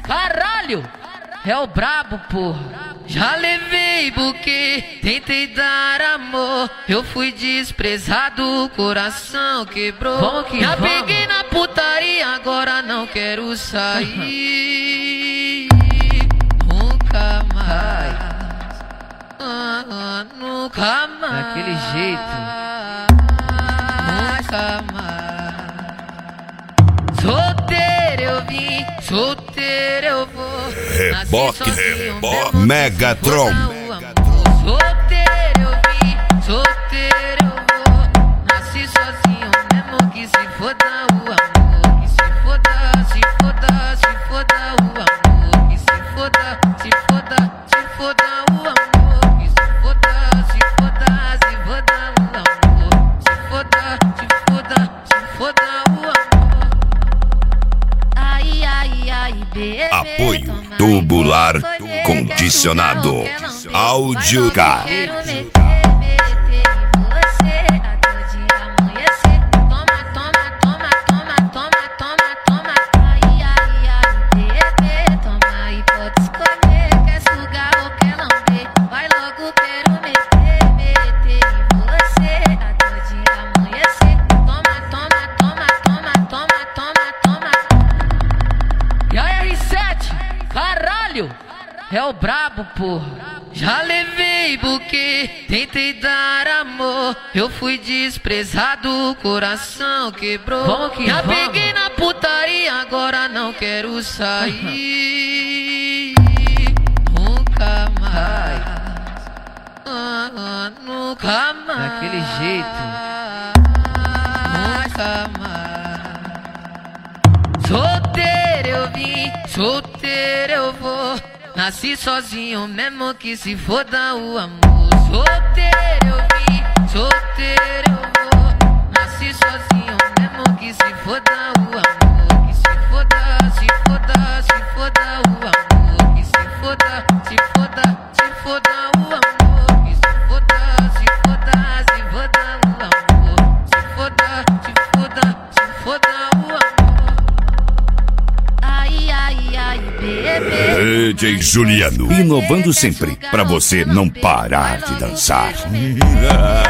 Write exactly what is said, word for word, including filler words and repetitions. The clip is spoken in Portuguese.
Caralho, é o brabo, porra. Já levei buquê, tentei dar amor. Eu fui desprezado, o coração quebrou. Vamos que Já vamos. peguei na putaria, agora não quero sair. Nunca mais, ah, ah, nunca mais. Daquele jeito. Nunca mais. Solteiro eu vim, solteiro eu vou. Reboque, reboque, Megatron. Solteiro eu vim, solteiro eu vou. Nasci sozinho mesmo que se foda o amor. Que se foda, se foda, se foda o amor. Que se foda, se foda, se foda o amor. Que se foda, se foda, se foda o amor. Se foda, se foda, se foda o amor. Ai, ai, ai, bebê. Apoio tubular condicionado. Áudio K. Quero meter, meter em você até o dia amanhecer. Toma, toma, toma, toma, toma, toma, toma. Ai, ai, ai, bebê, toma e pode escolher. Quer sugar ou quer lamber? Vai logo, quero meter, meter em você até o dia amanhecer. Toma, toma, toma, toma, toma, toma, toma. E a R sete, caralho, é o brabo, porra. Já levei buquê, tentei dar amor. Eu fui desprezado, o coração quebrou. Vamos que Já vamos. peguei na putaria, agora não quero sair. Nunca mais, ah, ah, nunca mais. Daquele jeito. Nunca mais. Solteiro eu vim, solteiro eu vou. Nasci sozinho mesmo que se foda o amor. Solteiro eu vim, solteiro eu vou. Nasci sozinho mesmo que se foda o amor. Que se foda, se foda, se foda o amor. Que se foda, se foda, se foda o amor. Que se foda, se foda, se foda o amor. Se foda, se foda, se foda o amor. Ai, ai, ai, bebê. D J Juliano, inovando sempre pra você não parar de dançar.